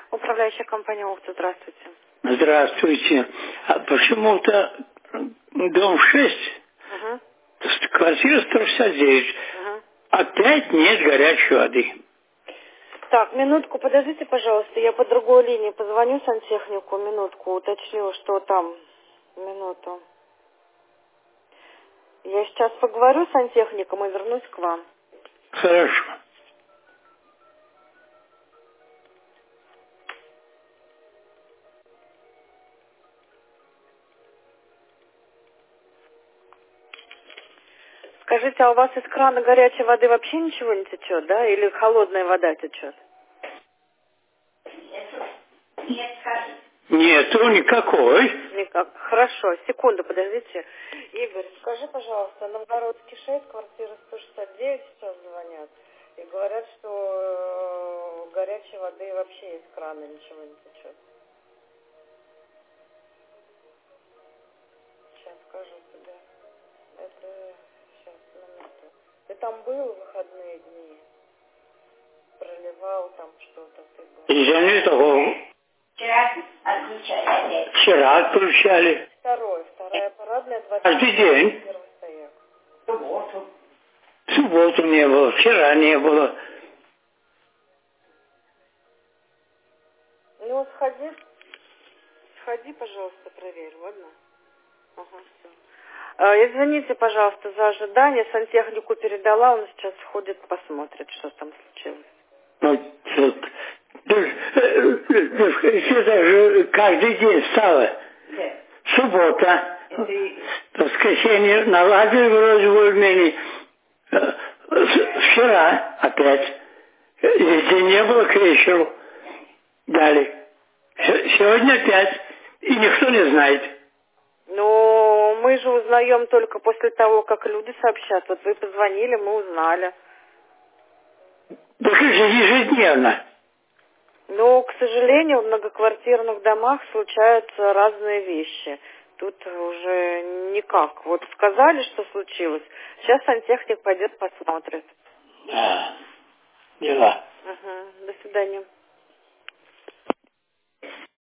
Управляющая компания «Ухта», здравствуйте. Здравствуйте. А почему-то дом 6, Угу. квартира 169, Угу. опять нет горячей воды. Так, минутку, подождите, пожалуйста, я по другой линии позвоню сантехнику, минутку, уточню, что там. Минуту. Я сейчас поговорю с сантехником и вернусь к вам. Хорошо. Скажите, а у вас из крана горячей воды вообще ничего не течет, да? Или холодная вода течет? Нету никакой. Никак. Хорошо, секунду, подождите. Игорь, скажи, пожалуйста, Новгородский 6, квартира 169, сейчас звонят. И говорят, что горячей воды вообще из крана ничего не течет. Сейчас скажу тебе. Это сейчас, минуту. Ты там был в выходные дни? Проливал там что-то, ты был? Я не того. Вчера отключали. Вчера отключали. Вторая парадная, Каждый день. 21 стояк. В субботу. В субботу не было, вчера не было. Ну, сходи, пожалуйста, проверь, ладно? Ага, все. Извините, пожалуйста, за ожидание. Сантехнику передала, он сейчас сходит, посмотрит, что там случилось. Ну, это же каждый день стало. Да. Суббота. Это Воскресенье наладили вроде более-менее. Вчера опять. Если не было к вечеру. Дали. Сегодня опять. И никто не знает. Ну, мы же узнаем только после того, как люди сообщат. Вот вы позвонили, мы узнали. Так это же ежедневно. Но, к сожалению, в многоквартирных домах случаются разные вещи. Тут уже никак. Вот сказали, что случилось. Сейчас сантехник пойдет посмотрит. Да. Дела. Ага. До свидания.